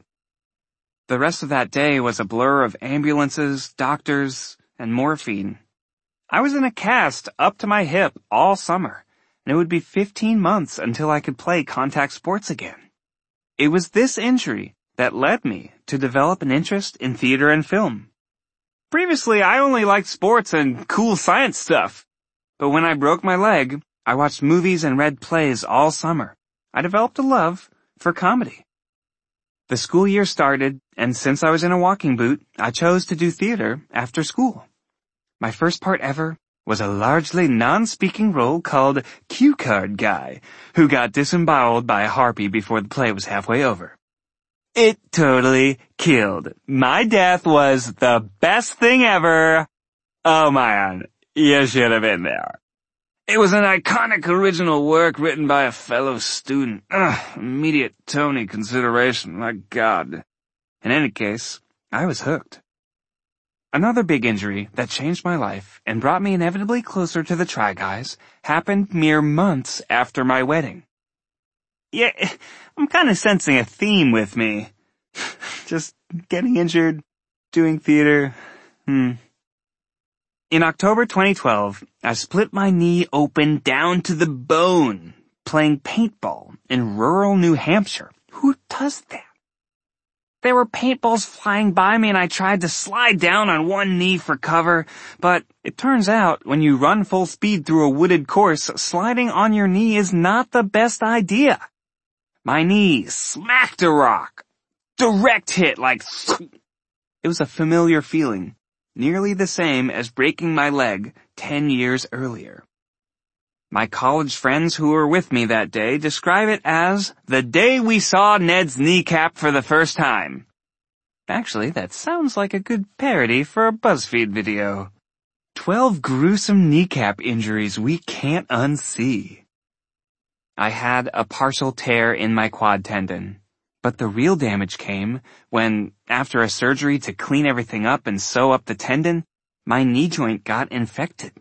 The rest of that day was a blur of ambulances, doctors, and morphine. I was in a cast up to my hip all summer, and it would be fifteen months until I could play contact sports again. It was this injury that led me to develop an interest in theater and film. Previously, I only liked sports and cool science stuff, but when I broke my leg, I watched movies and read plays all summer. I developed a love for comedy. The school year started, and since I was in a walking boot, I chose to do theater after school. My first part ever was a largely non-speaking role called Cue Card Guy, who got disemboweled by a harpy before the play was halfway over. It totally killed. My death was the best thing ever. Oh man, you should have been there. It was an iconic original work written by a fellow student. Ugh, immediate Tony consideration, my God. In any case, I was hooked. Another big injury that changed my life and brought me inevitably closer to the Try Guys happened mere months after my wedding. Yeah, I'm kind of sensing a theme with me. Just getting injured, doing theater, hmm. In October twenty twelve, I split my knee open down to the bone, playing paintball in rural New Hampshire. Who does that? There were paintballs flying by me and I tried to slide down on one knee for cover, but it turns out when you run full speed through a wooded course, sliding on your knee is not the best idea. My knee smacked a rock. Direct hit, like... It was a familiar feeling, nearly the same as breaking my leg ten years earlier. My college friends who were with me that day describe it as the day we saw Ned's kneecap for the first time. Actually, that sounds like a good parody for a BuzzFeed video. Twelve gruesome kneecap injuries we can't unsee. I had a partial tear in my quad tendon, but the real damage came when, after a surgery to clean everything up and sew up the tendon, my knee joint got infected.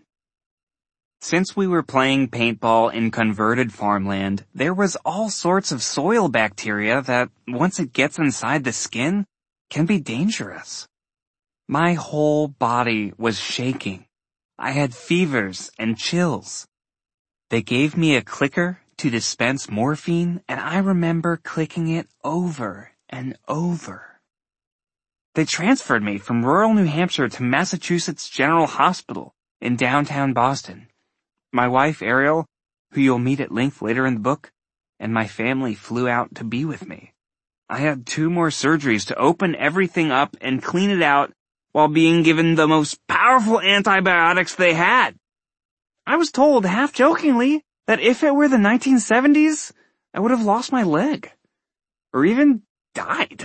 Since we were playing paintball in converted farmland, there was all sorts of soil bacteria that, once it gets inside the skin, can be dangerous. My whole body was shaking. I had fevers and chills. They gave me a clicker to dispense morphine, and I remember clicking it over and over. They transferred me from rural New Hampshire to Massachusetts General Hospital in downtown Boston. My wife, Ariel, who you'll meet at length later in the book, and my family flew out to be with me. I had two more surgeries to open everything up and clean it out while being given the most powerful antibiotics they had. I was told, half-jokingly, that if it were the nineteen seventies, I would have lost my leg. Or even died.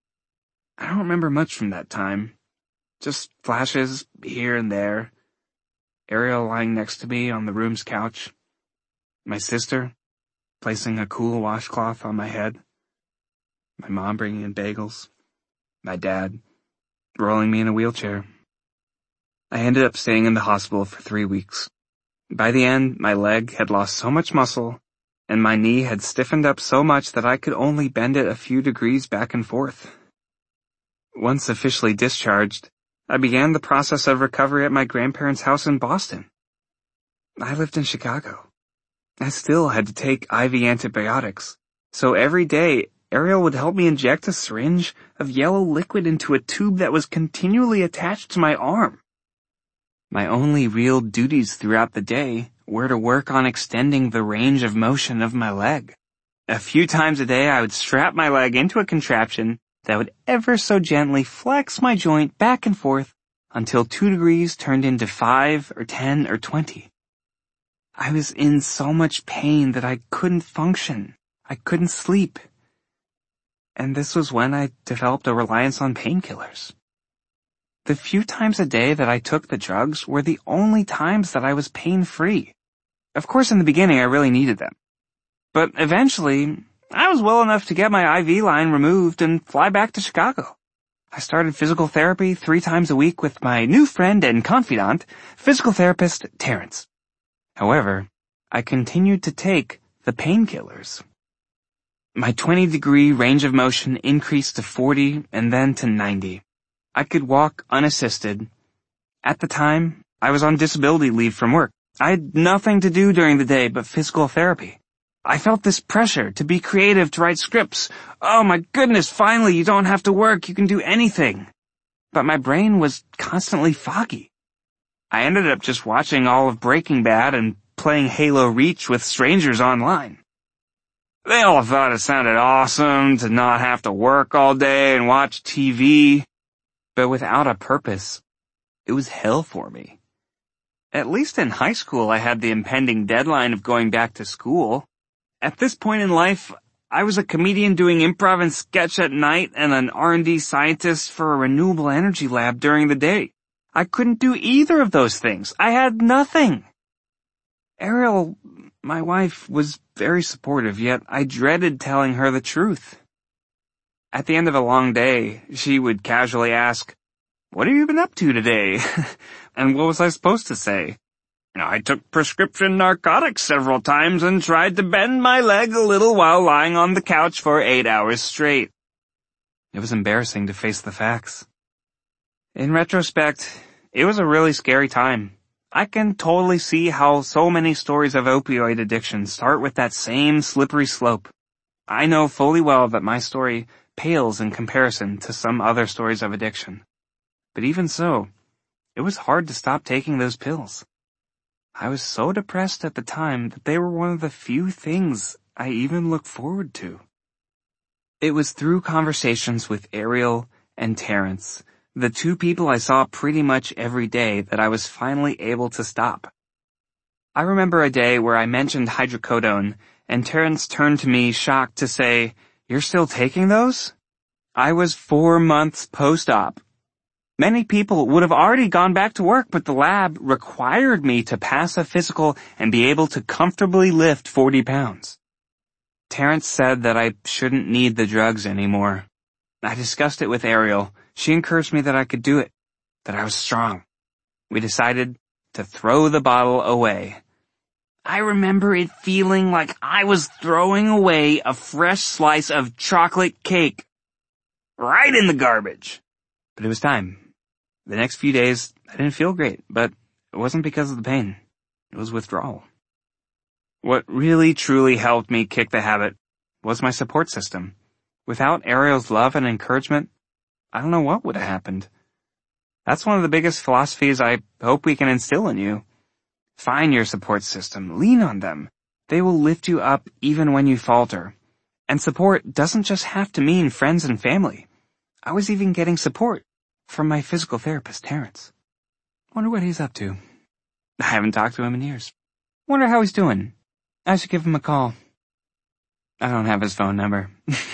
I don't remember much from that time. Just flashes here and there. Ariel lying next to me on the room's couch. My sister placing a cool washcloth on my head. My mom bringing in bagels. My dad rolling me in a wheelchair. I ended up staying in the hospital for three weeks. By the end, my leg had lost so much muscle, and my knee had stiffened up so much that I could only bend it a few degrees back and forth. Once officially discharged, I began the process of recovery at my grandparents' house in Boston. I lived in Chicago. I still had to take I V antibiotics, so every day Ariel would help me inject a syringe of yellow liquid into a tube that was continually attached to my arm. My only real duties throughout the day were to work on extending the range of motion of my leg. A few times a day I would strap my leg into a contraption that would ever so gently flex my joint back and forth until two degrees turned into five or ten or twenty. I was in so much pain that I couldn't function. I couldn't sleep. And this was when I developed a reliance on painkillers. The few times a day that I took the drugs were the only times that I was pain-free. Of course, in the beginning, I really needed them. But eventually, I was well enough to get my I V line removed and fly back to Chicago. I started physical therapy three times a week with my new friend and confidant, physical therapist Terrence. However, I continued to take the painkillers. My twenty degree range of motion increased to forty and then to ninety. I could walk unassisted. At the time, I was on disability leave from work. I had nothing to do during the day but physical therapy. I felt this pressure to be creative, to write scripts. Oh my goodness, finally you don't have to work, you can do anything. But my brain was constantly foggy. I ended up just watching all of Breaking Bad and playing Halo Reach with strangers online. They all thought it sounded awesome to not have to work all day and watch T V. But without a purpose, it was hell for me. At least in high school I had the impending deadline of going back to school. At this point in life, I was a comedian doing improv and sketch at night and an R and D scientist for a renewable energy lab during the day. I couldn't do either of those things. I had nothing. Ariel, my wife, was very supportive, yet I dreaded telling her the truth. At the end of a long day, she would casually ask, "What have you been up to today?" And what was I supposed to say? I took prescription narcotics several times and tried to bend my leg a little while lying on the couch for eight hours straight. It was embarrassing to face the facts. In retrospect, it was a really scary time. I can totally see how so many stories of opioid addiction start with that same slippery slope. I know fully well that my story pales in comparison to some other stories of addiction. But even so, it was hard to stop taking those pills. I was so depressed at the time that they were one of the few things I even looked forward to. It was through conversations with Ariel and Terrence, the two people I saw pretty much every day, that I was finally able to stop. I remember a day where I mentioned hydrocodone, and Terrence turned to me shocked to say, "You're still taking those?" I was four months post-op. Many people would have already gone back to work, but the lab required me to pass a physical and be able to comfortably lift forty pounds. Terrence said that I shouldn't need the drugs anymore. I discussed it with Ariel. She encouraged me that I could do it, that I was strong. We decided to throw the bottle away. I remember it feeling like I was throwing away a fresh slice of chocolate cake. Right in the garbage. But it was time. The next few days, I didn't feel great, but it wasn't because of the pain. It was withdrawal. What really truly helped me kick the habit was my support system. Without Ariel's love and encouragement, I don't know what would have happened. That's one of the biggest philosophies I hope we can instill in you. Find your support system. Lean on them. They will lift you up even when you falter. And support doesn't just have to mean friends and family. I was even getting support from my physical therapist, Terrence. Wonder what he's up to. I haven't talked to him in years. Wonder how he's doing. I should give him a call. I don't have his phone number.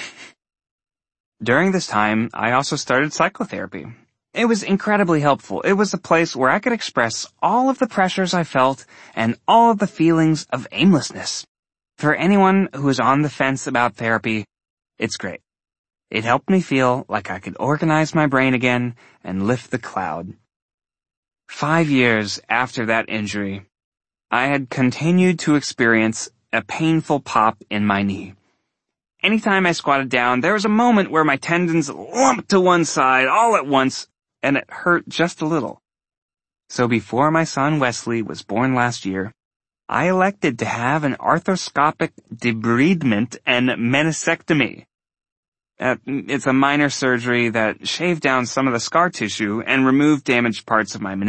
During this time, I also started psychotherapy. It was incredibly helpful. It was a place where I could express all of the pressures I felt and all of the feelings of aimlessness. For anyone who is on the fence about therapy, it's great. It helped me feel like I could organize my brain again and lift the cloud. Five years after that injury, I had continued to experience a painful pop in my knee. Anytime I squatted down, there was a moment where my tendons lumped to one side all at once, and it hurt just a little. So before my son Wesley was born last year, I elected to have an arthroscopic debridement and meniscectomy. Uh, it's a minor surgery that shaved down some of the scar tissue and removed damaged parts of my meniscus.